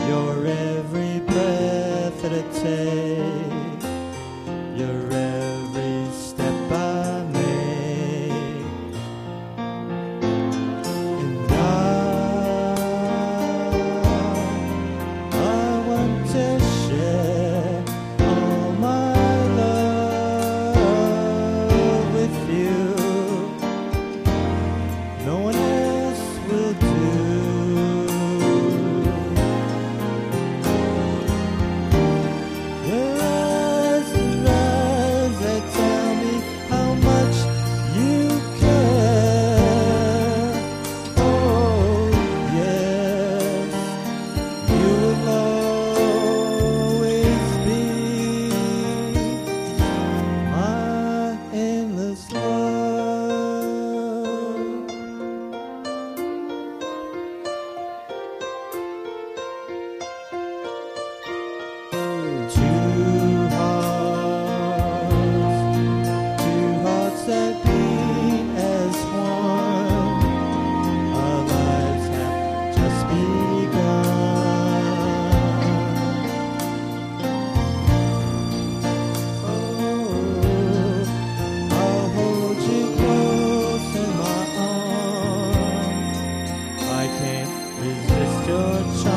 Your every breath that I take, your every step I make, and I want to share all my love with you. No one else will do. Your eyes and eyes that tell me how much you care. Oh, yes, you will always be my endless love. Two hearts that beat as one. Our lives have just begun. Oh, I'll hold you close in my arms. I can't resist your charm.